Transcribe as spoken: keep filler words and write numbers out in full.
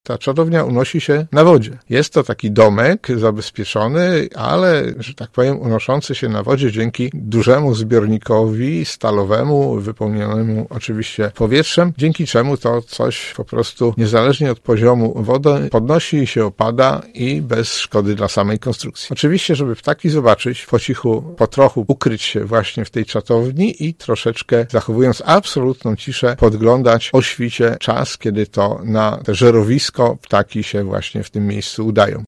Ta czatownia unosi się na wodzie. Jest to taki domek zabezpieczony, ale, że tak powiem, unoszący się na wodzie dzięki dużemu zbiornikowi stalowemu, wypełnionemu oczywiście powietrzem, dzięki czemu to coś po prostu niezależnie od poziomu wody podnosi i się opada i bez szkody dla samej konstrukcji. Oczywiście, żeby ptaki zobaczyć, po cichu, po trochu ukryć się właśnie w tej czatowni i troszeczkę, zachowując absolutną ciszę, podglądać o świcie czas, kiedy to na te żerowisko ptaki się właśnie w tym miejscu udają.